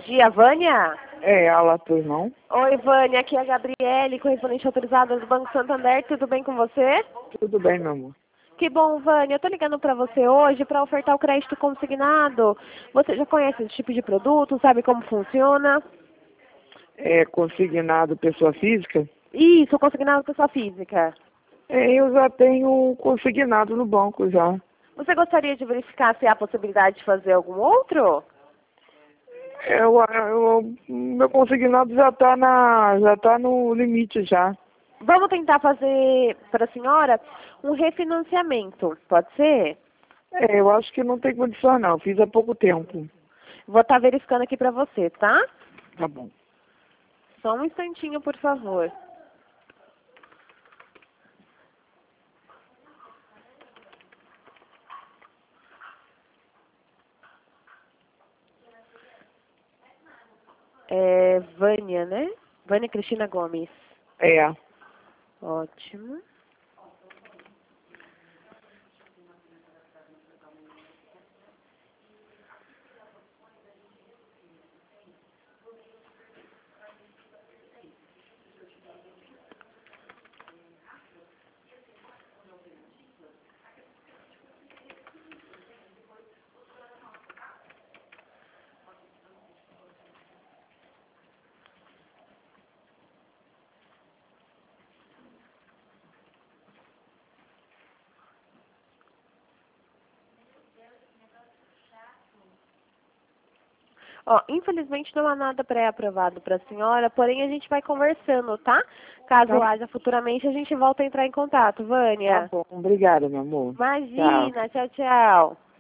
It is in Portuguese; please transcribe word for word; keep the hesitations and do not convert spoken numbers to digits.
dia, Vânia? É, ela, tu irmão? Oi, Vânia, aqui é a Gabriele, correspondente autorizada do Banco Santander, tudo bem com você? Tudo bem, meu amor. Que bom, Vânia, eu tô ligando pra você hoje para ofertar o crédito consignado. Você já conhece esse tipo de produto, sabe como funciona? É consignado pessoa física? Isso, consignado pessoa física. É, eu já tenho consignado no banco já. Você gostaria de verificar se há possibilidade de fazer algum outro? É, Eu, eu, meu consignado já está na, já tá no limite já. Vamos tentar fazer para a senhora um refinanciamento, pode ser? É, eu acho que não tem condição não, fiz há pouco tempo. Vou estar verificando aqui para você, tá? Tá bom. Só um instantinho, por favor. É Vânia, né? Vânia Cristina Gomes. É. Ótimo. Ó, infelizmente não há nada pré-aprovado para a senhora, porém a gente vai conversando, tá? Caso Tá, haja futuramente, a gente volta a entrar em contato, Vânia. tá bom. Obrigada, meu amor. Tchau. Imagina, tchau, tchau.